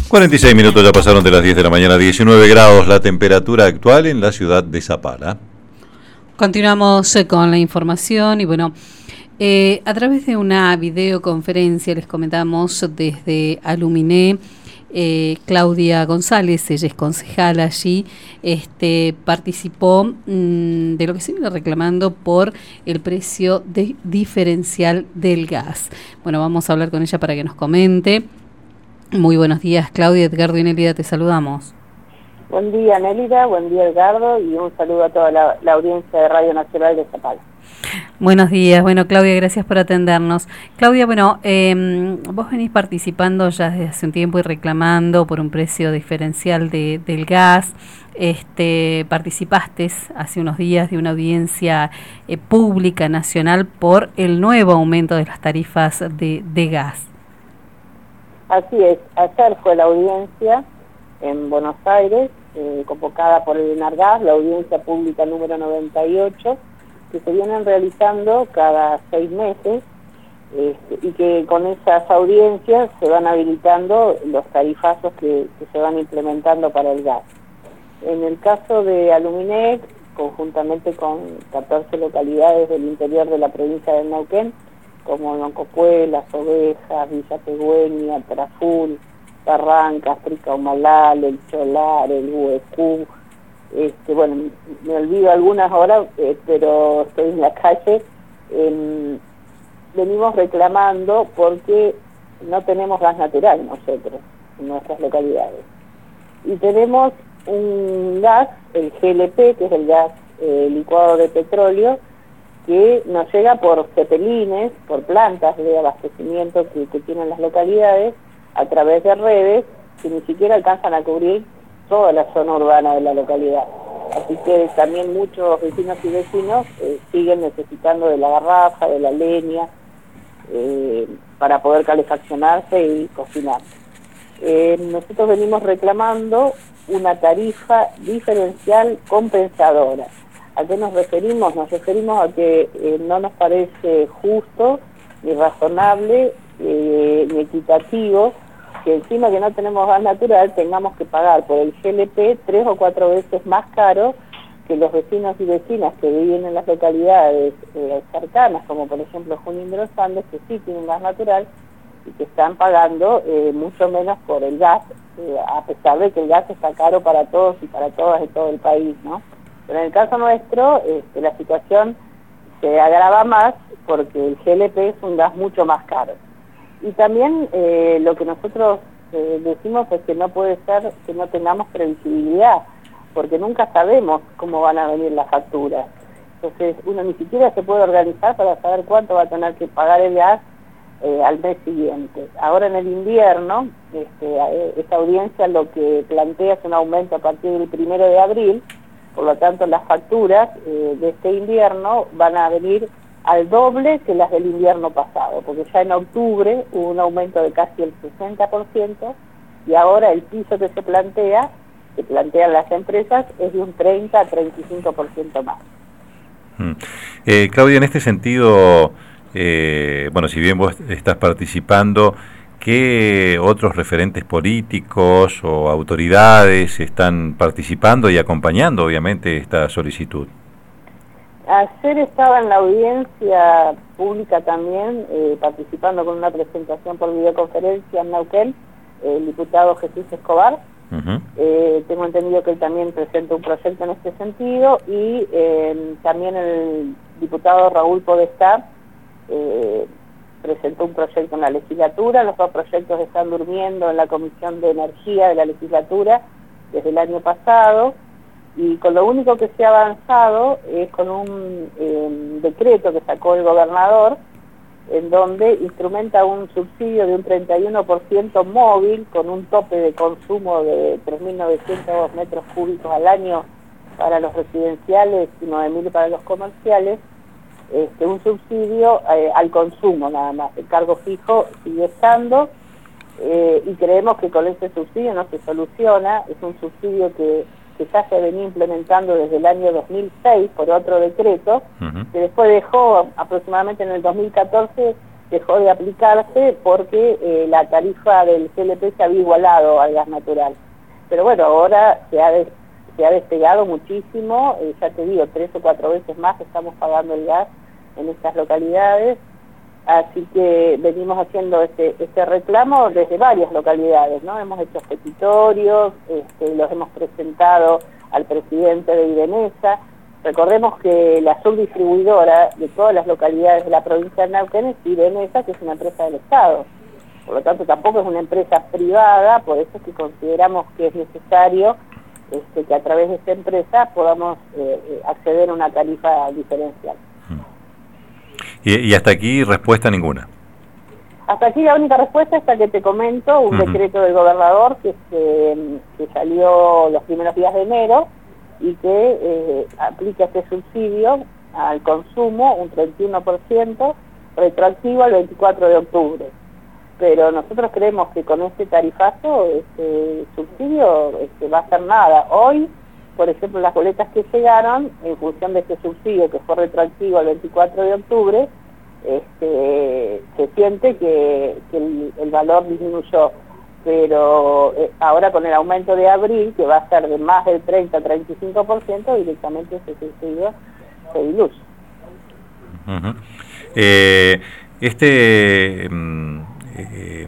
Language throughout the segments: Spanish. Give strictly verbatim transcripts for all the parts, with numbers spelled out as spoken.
cuarenta y seis minutos ya pasaron de las diez de la mañana, diecinueve grados la temperatura actual en la ciudad de Zapala. Continuamos con la información y bueno, eh, a través de una videoconferencia les comentamos desde Aluminé, eh, Claudia González, ella es concejala allí, este, participó mmm, de lo que se viene reclamando por el precio de diferencial del gas. Bueno, vamos a hablar con ella para que nos comente. Muy buenos días, Claudia. Edgardo y Nélida, te saludamos. Buen día, Nélida, buen día, Edgardo, y un saludo a toda la, la audiencia de Radio Nacional de Zapala. Buenos días. Bueno, Claudia, gracias por atendernos. Claudia, bueno, eh, vos venís participando ya desde hace un tiempo y reclamando por un precio diferencial de, del gas. Este, participaste hace unos días de una audiencia eh, pública nacional por el nuevo aumento de las tarifas de, de gas. Así es, ayer fue la audiencia en Buenos Aires, eh, convocada por el ENARGAS, la audiencia pública número noventa y ocho, que se vienen realizando cada seis meses este, y que con esas audiencias se van habilitando los tarifazos que, que se van implementando para el gas. En el caso de Aluminé, conjuntamente con catorce localidades del interior de la provincia de Neuquén, como Loncopué, Las Ovejas, Villa Pegüeña, Traful, Barrancas, Tricaumalal, El Cholar, el Huecú, este, bueno, me olvido algunas horas, eh, pero estoy en la calle, eh, venimos reclamando porque no tenemos gas natural nosotros, en nuestras localidades. Y tenemos un gas, el G L P, que es el gas eh, licuado de petróleo, que nos llega por cepelines, por plantas de abastecimiento que, que tienen las localidades, a través de redes que ni siquiera alcanzan a cubrir toda la zona urbana de la localidad. Así que también muchos vecinos y vecinos eh, siguen necesitando de la garrafa, de la leña, eh, para poder calefaccionarse y cocinar. Eh, nosotros venimos reclamando una tarifa diferencial compensadora. ¿A qué nos referimos? Nos referimos a que eh, no nos parece justo, ni razonable, eh, ni equitativo, que encima que no tenemos gas natural tengamos que pagar por el G L P tres o cuatro veces más caro que los vecinos y vecinas que viven en las localidades eh, cercanas, como por ejemplo Junín de los Andes, que sí tienen gas natural y que están pagando eh, mucho menos por el gas, eh, a pesar de que el gas está caro para todos y para todas de todo el país, ¿no? Pero en el caso nuestro, este, la situación se agrava más porque el G L P es un gas mucho más caro. Y también eh, lo que nosotros eh, decimos es que no puede ser que no tengamos previsibilidad, porque nunca sabemos cómo van a venir las facturas. Entonces uno ni siquiera se puede organizar para saber cuánto va a tener que pagar el gas eh, al mes siguiente. Ahora en el invierno, este, esta audiencia lo que plantea es un aumento a partir del primero de abril, por lo tanto las facturas eh, de este invierno van a venir al doble que las del invierno pasado, porque ya en octubre hubo un aumento de casi el sesenta por ciento y ahora el piso que se plantea, que plantean las empresas, es de un treinta a treinta y cinco por ciento más. Mm. Eh, Claudia, en este sentido, eh, bueno, si bien vos estás participando, ¿qué otros referentes políticos o autoridades están participando y acompañando, obviamente, esta solicitud? Ayer estaba en la audiencia pública también, eh, participando con una presentación por videoconferencia en Neuquén, el diputado Jesús Escobar. Uh-huh. eh, tengo entendido que él también presenta un proyecto en este sentido, y eh, también el diputado Raúl Podestá eh, presentó un proyecto en la legislatura. Los dos proyectos están durmiendo en la Comisión de Energía de la legislatura desde el año pasado, y con lo único que se ha avanzado es con un eh, decreto que sacó el gobernador, en donde instrumenta un subsidio de un treinta y uno por ciento móvil, con un tope de consumo de tres mil novecientos metros cúbicos al año para los residenciales y nueve mil para los comerciales, este, un subsidio eh, al consumo nada más. El cargo fijo sigue estando, eh, y creemos que con ese subsidio no se soluciona. Es un subsidio que que ya se venía implementando desde el año dos mil seis por otro decreto, uh-huh. que después dejó aproximadamente en el dos mil catorce dejó de aplicarse porque eh, la tarifa del C L P se había igualado al gas natural. Pero bueno, ahora se ha, de, se ha despegado muchísimo, eh, ya te digo, tres o cuatro veces más que estamos pagando el gas en estas localidades, así que venimos haciendo este, este reclamo desde varias localidades, ¿no? Hemos hecho petitorios, este, los hemos presentado al presidente de Idenesa. Recordemos que la subdistribuidora de todas las localidades de la provincia de Neuquén es Idenesa, que es una empresa del Estado. Por lo tanto, tampoco es una empresa privada, por eso es que consideramos que es necesario este, que a través de esta empresa podamos eh, acceder a una tarifa diferencial. Y, y hasta aquí respuesta ninguna. Hasta aquí la única respuesta es la que te comento, un uh-huh. decreto del gobernador que, se, que salió los primeros días de enero y que eh, aplica este subsidio al consumo, un treinta y uno por ciento, retroactivo al veinticuatro de octubre. Pero nosotros creemos que con este tarifazo, este subsidio este, va a ser nada. Hoy, por ejemplo, las boletas que llegaron, en función de este subsidio que fue retroactivo al veinticuatro de octubre, este, se siente que, que el, el valor disminuyó. Pero eh, ahora con el aumento de abril, que va a ser de más del treinta a treinta y cinco por ciento, directamente ese subsidio se diluye. Uh-huh. eh, este... Mm, eh,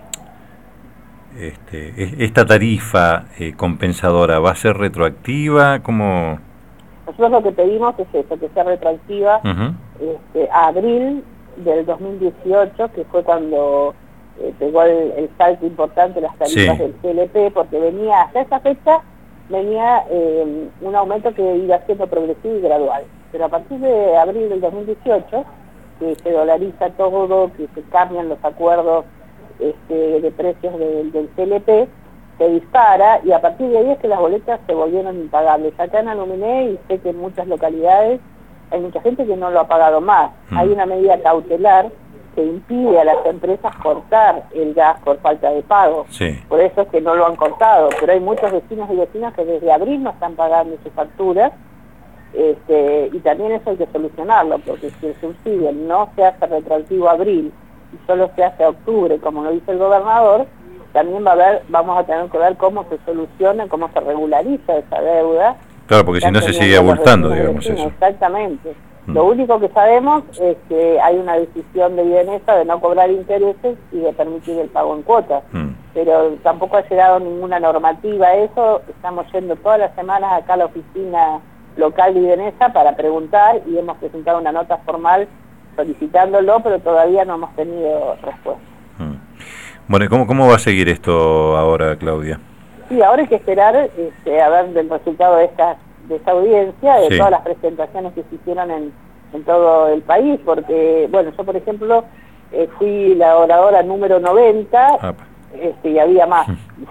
Este, ¿Esta tarifa eh, compensadora va a ser retroactiva? ¿Cómo? Nosotros lo que pedimos es eso, que sea retroactiva uh-huh. este, a abril del dos mil dieciocho, que fue cuando eh, pegó el, el salto importante las tarifas sí. del C L P, porque venía, hasta esa fecha, venía eh, un aumento que iba siendo progresivo y gradual. Pero a partir de abril del dos mil dieciocho, que se dolariza todo, que se cambian los acuerdos Este, de precios de, del C L P, se dispara y a partir de ahí es que las boletas se volvieron impagables. Acá en Aluminé, y sé que en muchas localidades hay mucha gente que no lo ha pagado más. Mm. Hay una medida cautelar que impide a las empresas cortar el gas por falta de pago. Sí. Por eso es que no lo han cortado, pero hay muchos vecinos y vecinas que desde abril no están pagando sus facturas, este, y también eso hay que solucionarlo, porque si el subsidio no se hace retroactivo a abril y solo se hace a octubre, como lo dice el gobernador, también va a haber, vamos a tener que ver cómo se soluciona, cómo se regulariza esa deuda. Claro, porque si no se sigue abultando, digamos eso. Exactamente. Mm. Lo único que sabemos es que hay una decisión de Idenesa de no cobrar intereses y de permitir el pago en cuotas. Mm. Pero tampoco ha llegado ninguna normativa a eso. Estamos yendo todas las semanas acá a la oficina local de Idenesa para preguntar y hemos presentado una nota formal solicitándolo, pero todavía no hemos tenido respuesta. Mm. Bueno, ¿y cómo, cómo va a seguir esto ahora, Claudia? Sí, ahora hay que esperar este, a ver del resultado de esta, de esta audiencia, de sí. todas las presentaciones que se hicieron en, en todo el país, porque, bueno, yo por ejemplo eh, fui la oradora número noventa, ah. este, y había más,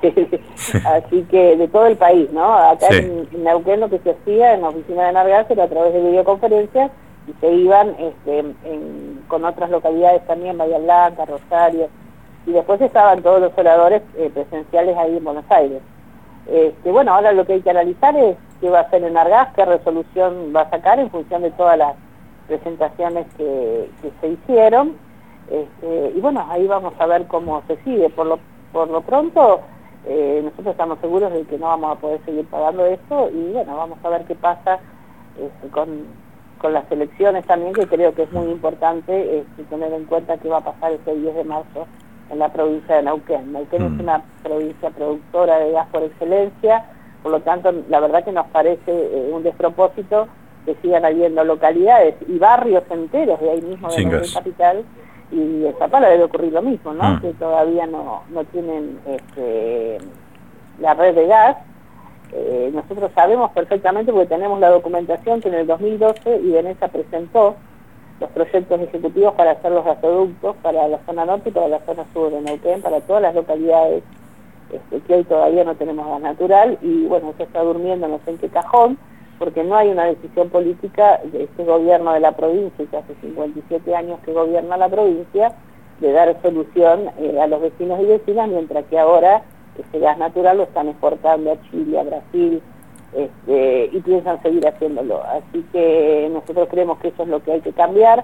así que de todo el país, ¿no? Acá sí. en, en Neuquén lo que se hacía en la oficina de Nargas era a través de videoconferencias, y se iban este, en, con otras localidades también, Bahía Blanca, Rosario, y después estaban todos los oradores eh, presenciales ahí en Buenos Aires. Este, bueno, ahora lo que hay que analizar es qué va a hacer en Argas, qué resolución va a sacar en función de todas las presentaciones que, que se hicieron, este, y bueno, ahí vamos a ver cómo se sigue. Por lo, por lo pronto, eh, nosotros estamos seguros de que no vamos a poder seguir pagando esto, y bueno, vamos a ver qué pasa este, con... con las elecciones también, que creo que es muy importante este, tener en cuenta qué va a pasar ese diez de marzo en la provincia de Neuquén. Neuquén mm. es una provincia productora de gas por excelencia, por lo tanto, la verdad que nos parece eh, un despropósito que sigan habiendo localidades y barrios enteros de ahí mismo de Neuquén Capital, y en Zapala debe ocurrir lo mismo, ¿no? Mm. Que todavía no, no tienen este, la red de gas. Eh, nosotros sabemos perfectamente, porque tenemos la documentación, que en el dos mil doce Idenesa presentó los proyectos ejecutivos para hacer los gasoductos para la zona norte y para la zona sur de Neuquén, para todas las localidades este, que hoy todavía no tenemos gas natural, y bueno, eso está durmiendo no sé en qué cajón, porque no hay una decisión política de este gobierno de la provincia, que hace cincuenta y siete años que gobierna la provincia, de dar solución eh, a los vecinos y vecinas, mientras que ahora ese gas natural lo están exportando a Chile, a Brasil, este, y piensan seguir haciéndolo. Así que nosotros creemos que eso es lo que hay que cambiar.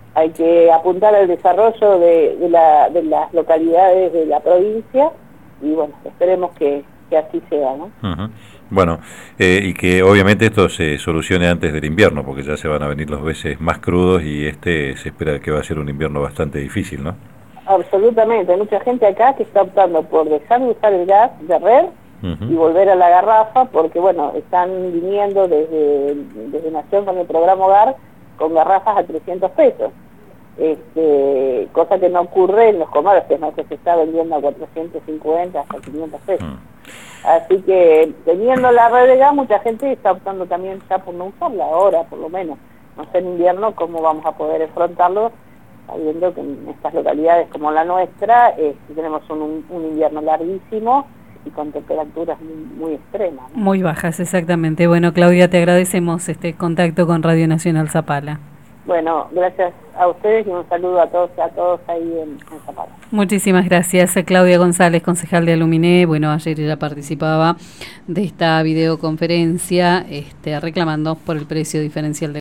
hay que apuntar al desarrollo de, de, la, de las localidades de la provincia y bueno, esperemos que, que así sea, ¿no? Uh-huh. Bueno, eh, y que obviamente esto se solucione antes del invierno, porque ya se van a venir los meses más crudos y este se espera que va a ser un invierno bastante difícil, ¿no? Absolutamente, hay mucha gente acá que está optando por dejar de usar el gas de red uh-huh. y volver a la garrafa, porque bueno, están viniendo desde, desde Nación con el programa Hogar con garrafas a trescientos pesos. Este, cosa que no ocurre en los comercios, ¿no? Que se está vendiendo a cuatrocientos cincuenta hasta quinientos pesos. Mm. Así que teniendo la red de gas, mucha gente está optando también ya por no usarla ahora, por lo menos. No sé en invierno cómo vamos a poder afrontarlo, sabiendo que en estas localidades como la nuestra eh, tenemos un, un invierno larguísimo y con temperaturas muy, muy extremas, ¿no? Muy bajas, exactamente. Bueno, Claudia, te agradecemos este contacto con Radio Nacional Zapala. Bueno, gracias a ustedes y un saludo a todos a todos ahí en, en Zapala. Muchísimas gracias. Claudia González, concejal de Aluminé. Bueno, ayer ella participaba de esta videoconferencia este, reclamando por el precio diferencial de